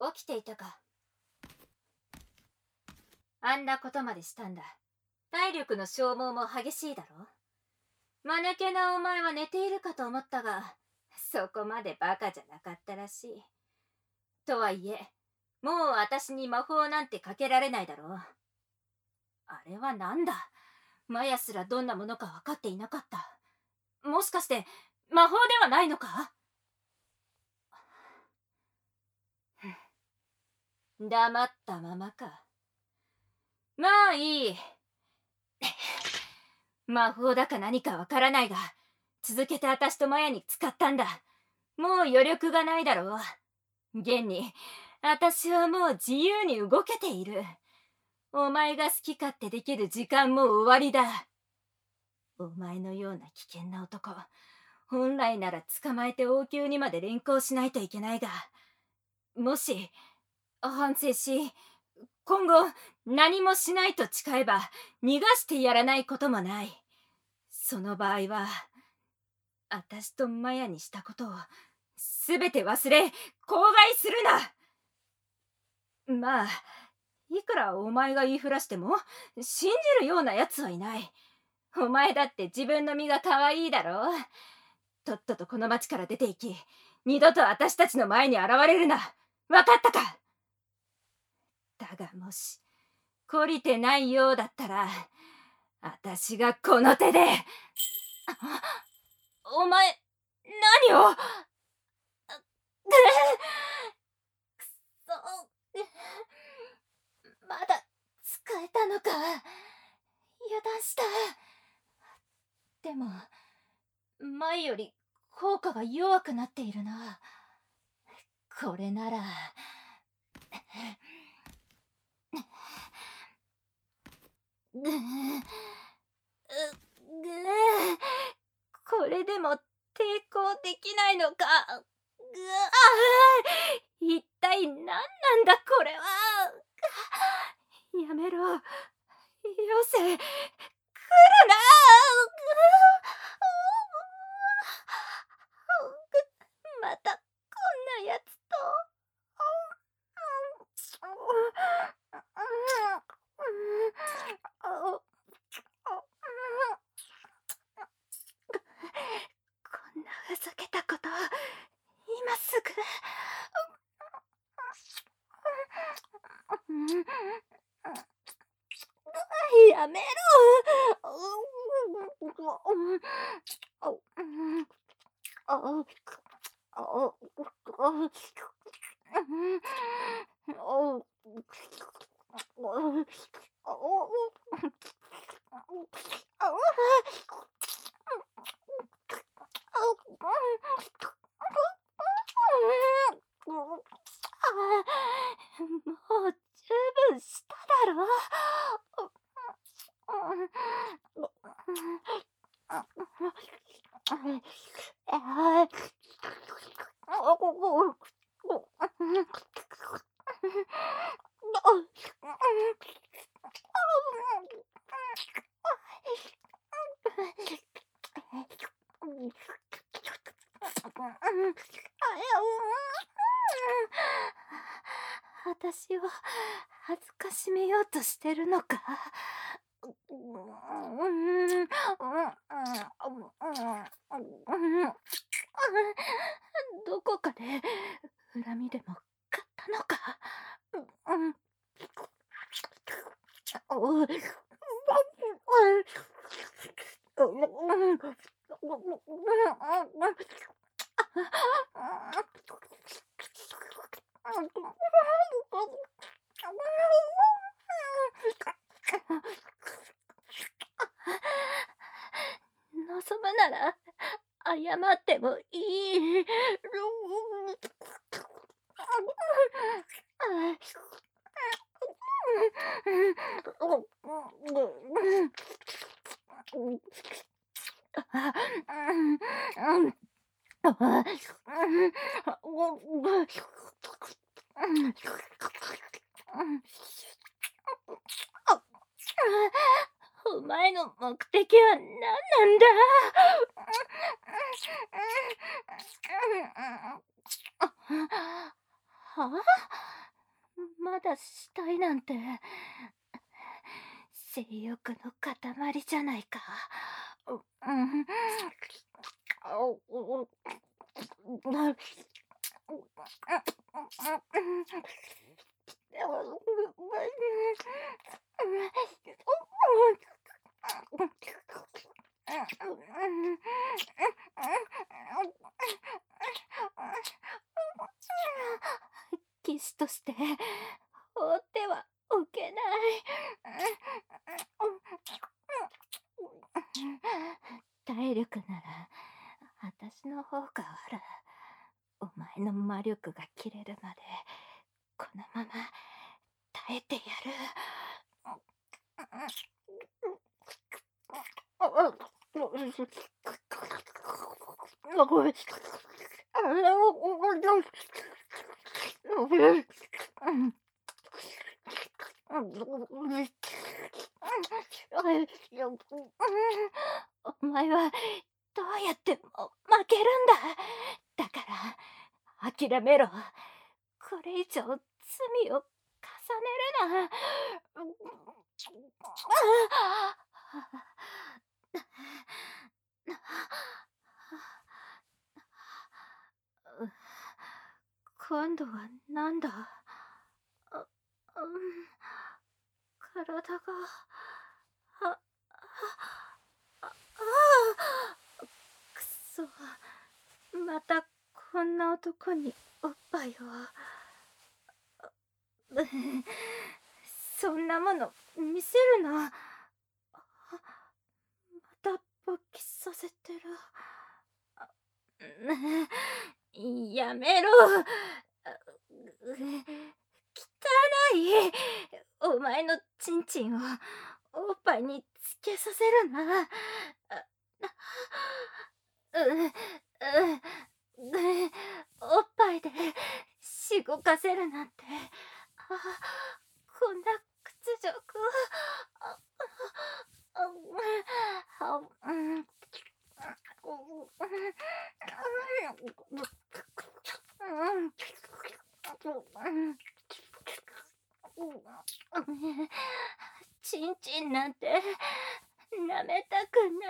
起きていたか。あんなことまでしたんだ。体力の消耗も激しいだろ。間抜けなお前は寝ているかと思ったが、そこまでバカじゃなかったらしい。とはいえ、もう私に魔法なんてかけられないだろう。あれはなんだ。マヤすらどんなものか分かっていなかった。もしかして魔法ではないのか。黙ったままか。まあいい。魔法だか何かわからないが、続けて私とマヤに使ったんだ。もう余力がないだろう。現に私はもう自由に動けている。お前が好き勝手できる時間も終わりだ。お前のような危険な男、本来なら捕まえて王宮にまで連行しないといけないが、もし反省し今後何もしないと誓えば逃がしてやらないこともない。その場合は私とマヤにしたことを全て忘れ口外するな。まあいくらお前が言いふらしても信じるようなやつはいない。お前だって自分の身が可愛いだろう。とっととこの町から出て行き、二度と私たちの前に現れるな。分かったか。だがもし懲りてないようだったら、私がこの手で。お前何を。くそ、まだ使えたのか。油断した。でも前より効果が弱くなっているな。これならこれでも抵抗できないのか。一体何なんだこれは。やめろ、よせ、来るな。またこんなやつと。こんなふざけたこと今すぐ。やめろ。もう十分しただろ。私を恥ずかしめようとしてるのか。どこかで恨みでも買ったのか。望むなら謝ってもいい。お前の目的は何なんだ。 はあ、まだしたいなんて性欲の塊じゃないか。うん。騎士として放ってはおけない。体力なら私の方がある。お前の魔力が切れるまでこのまま耐えてやる。お前はどうやっても負けるんだ。だから諦めろ。これ以上罪を重ねるな。今度はなんだ。体がくそ、またこんな男におっぱいを。そんなもの見せるな。また勃起させてる。やめろ。汚い。お前のチンチンをおっぱいにつけさせるな。おっぱいでしごかせるなんて。こんな屈辱。チンチンなんて舐めたくない。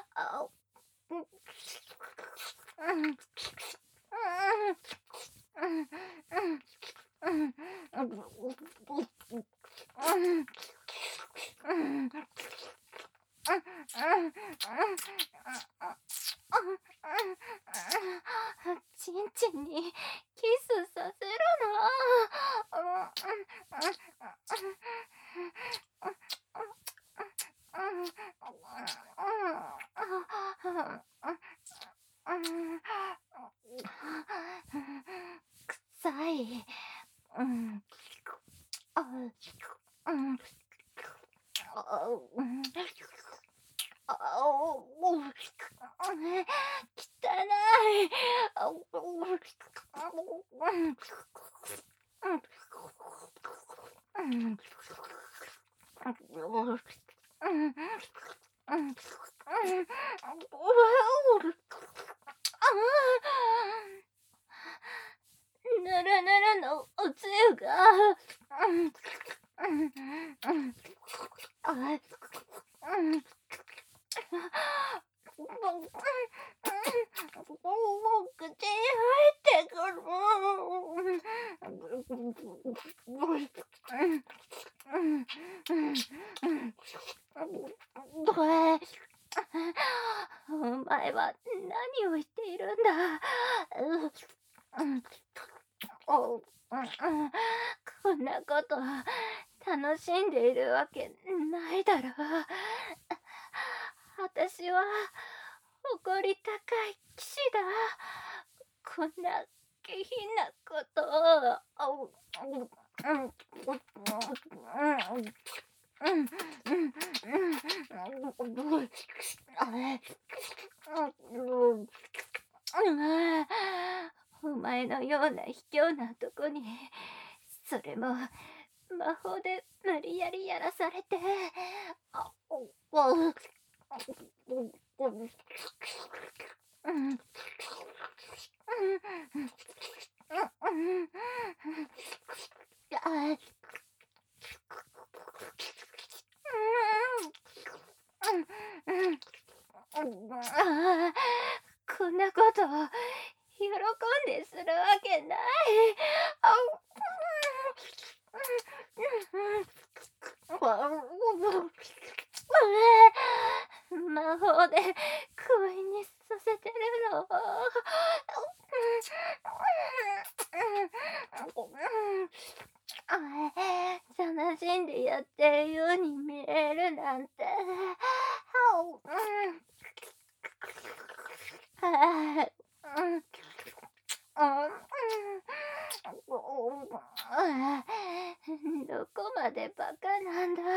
チンチンにキスさせるな。臭い。汚い。ぬるぬるのおつゆが。口に入ってくる。お前は何を言っているんだ。こんなこと楽しんでいるわけないだろう。私は誇り高い騎士だ。こんな下品なことを。お前のような卑怯な男に、それも魔法で無理やりやらされて。 こんなこと喜んでするわけない。あ魔法で恋にさせてるの。楽しんでやってるように見えるなんて。どこまでバカなんだ。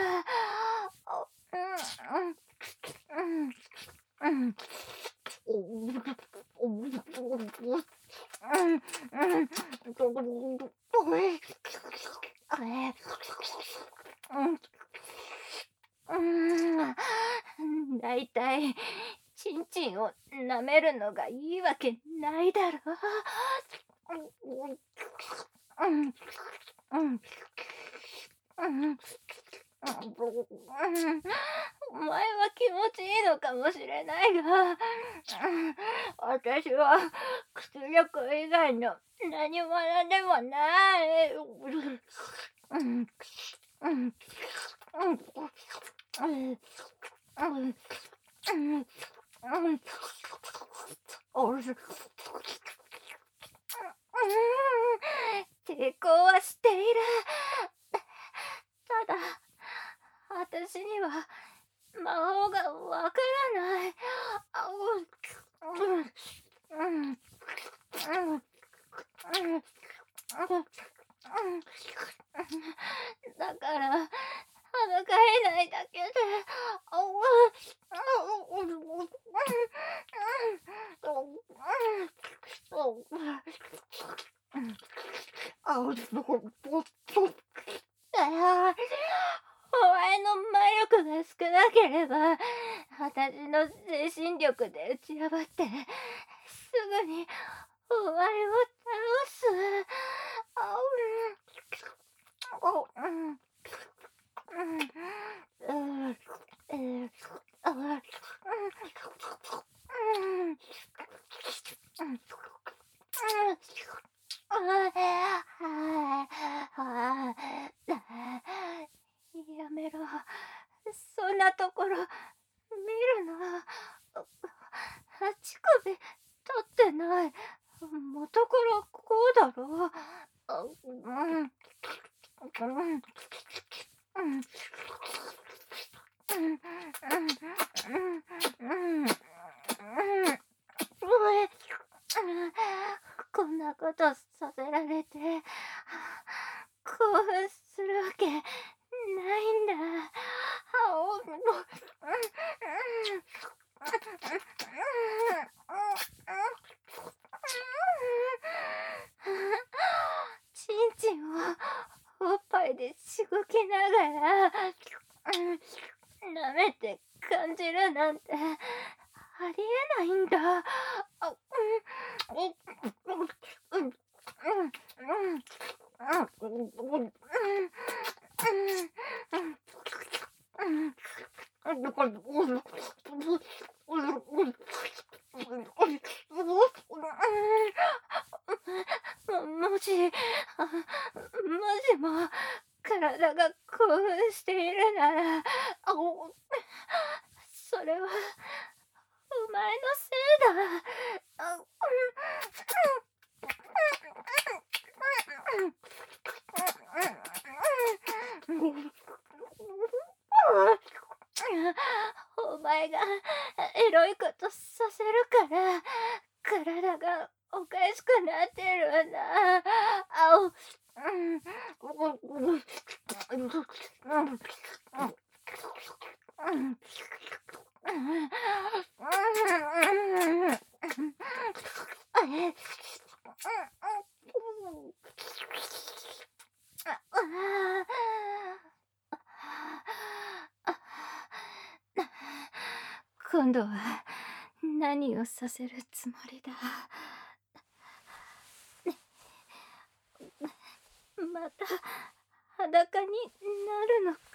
だいたいちんちんを舐めるのがいいわけないだろ。お前は気持ちいいのかもしれないが、私は屈辱以外の何者でもない。抵抗はしている。ただ私には魔法がわからない。だから歯が飼えないだけで。お前の魔力が少なければ私の精神力で打ち破ってすぐにお前を倒す。やめろ。そんなところ見るの。乳首立ってない。元からこうだろ。こんなことさせられて興奮するわけないんだ。ちんちんをおっぱいでしごきながら舐めて感じるなんてありえないんだ。もしも体が興奮しているならそれはお前のせいだ。お前がエロいことさせるから体がおかしくなってるんだ。今度は何をさせるつもりだ。 また裸になるのか。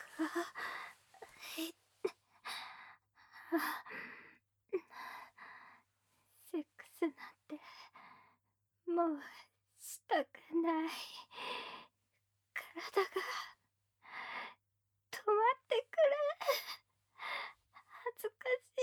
セックスなんてもうしたくない。体が止まってくれ。恥ずかし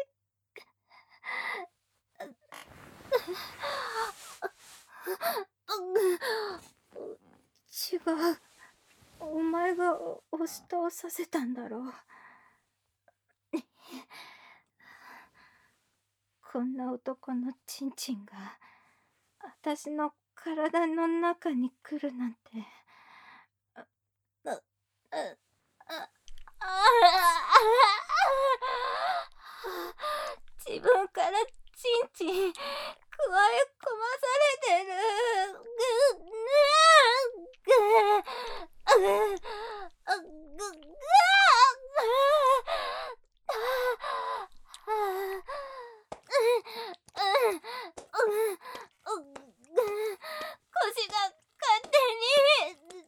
い。違う。お前が押し倒させたんだろう。こんな男のチンチンが私の体の中に来るなんて。自分からチンチン加え込まされてる。腰が勝手に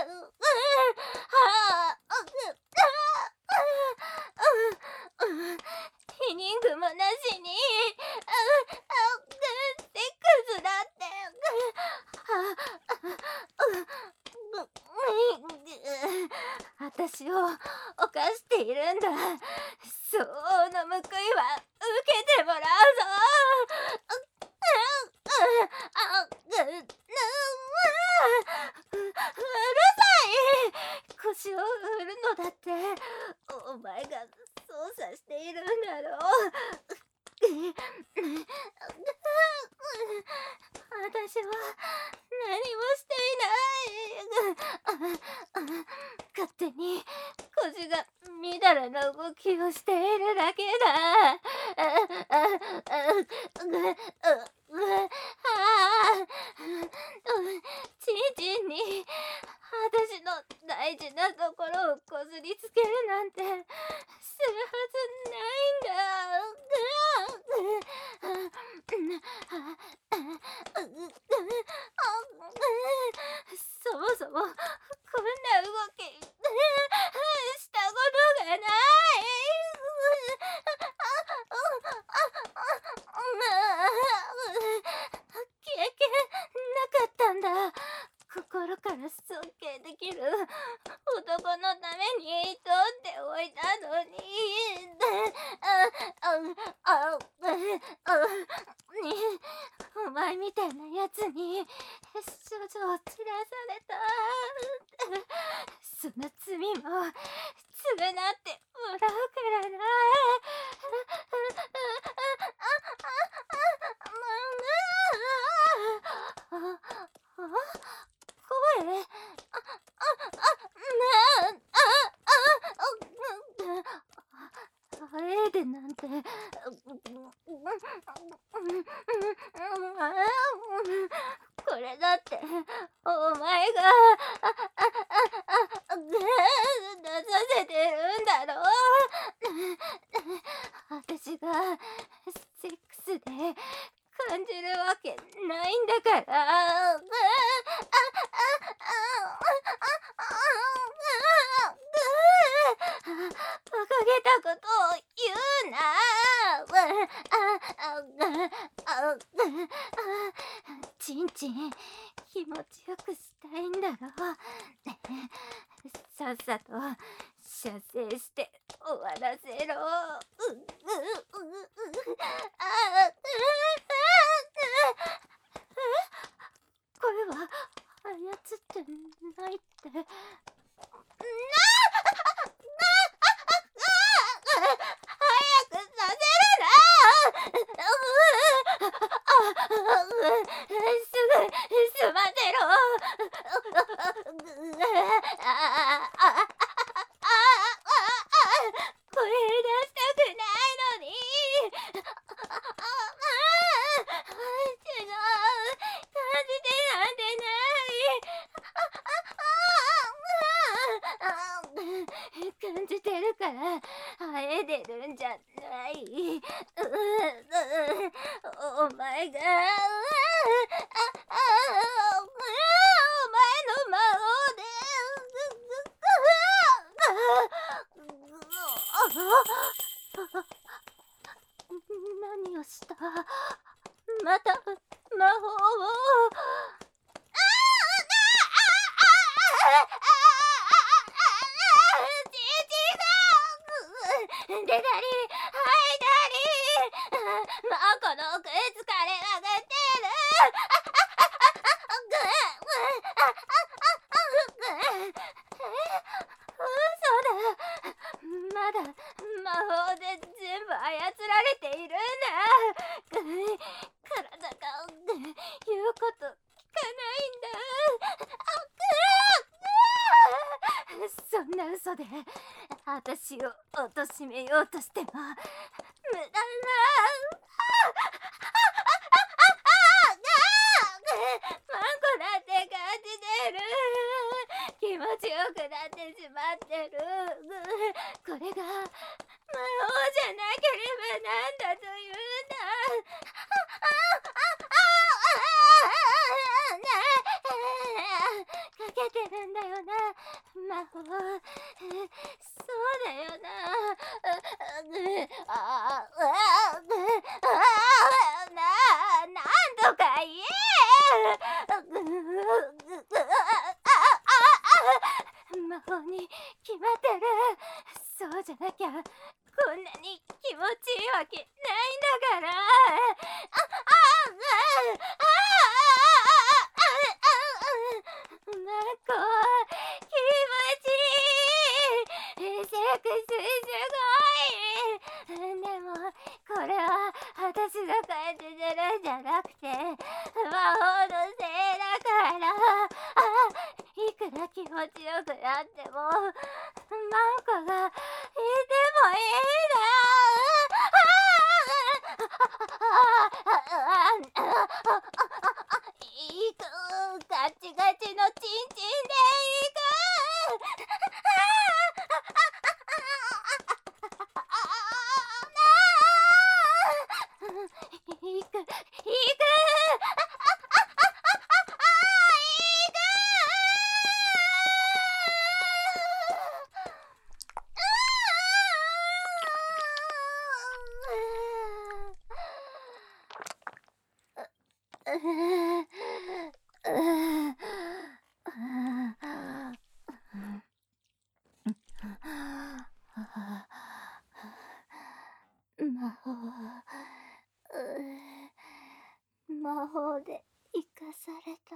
避妊具もなしにセックスだって。私を犯しているんだ。相応の報いは受けてもらうぞ。うるさい。腰を振るのだってお前が操作しているんだろう。私は何もしていない。勝手に腰がみだらな動きをしているだけだ。チンチンに私の大事なところをこすりつけるなんてするはずないんだ。そもそもこんな動きしたことがない。経験なかったんだ。心から尊敬できる男のために取っておいたのに。お前みたいなやつに処女を散らされた。その罪も償ってもらうからな。声あえでなんてこれだってお前が出させてるんだろう。私がセックスで感じるわけないんだから。馬鹿げたことを言うな。チンチン気持ちよくしたいんだろ。さっさと射精して終わらせろ。声は操ってないって。早くさせるな。すぐ済ませろ。声出したくないのに。違う、感じてなんてない。感じてるから生えてるんじゃない。お前がお前の真何をした？また魔法を。で、ダリー、はい、ダリー。もうこの奥疲れまくってる。嘘だ。まだ魔法で全部操られているんだ。体が言うこと聞かないんだ。そんな嘘で私を貶めようとしても無駄だ。マンコだって感じてる。気持ちよくなってしまってる。これが魔法じゃなければなんだというんだ。かけてるんだよな、魔法。そうだよな。なんとか言え。魔法に決まってる。そうじゃなきゃこんなに気持ちいいわけないんだから。マコ、気持ちいい。セクシーすごい。でもこれは私が感じてるんじゃなくて魔法のせいだから。いくら気持ちよくなってもマンコがいてもいいな。いく、ガチガチのチンチンでいく。いく、いく。魔法で生かされた。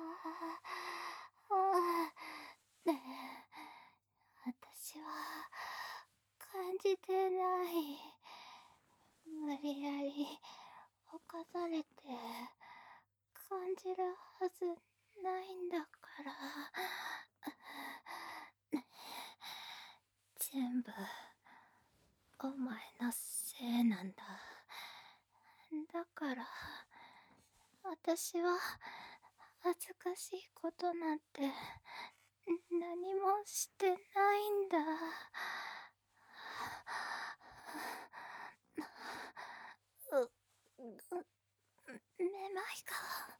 私は感じてない。無理やり犯されて感じるはずないんだから。全部お前のせいなんだ。だから私は恥ずかしいことなんて何もしてないんだ。めまいが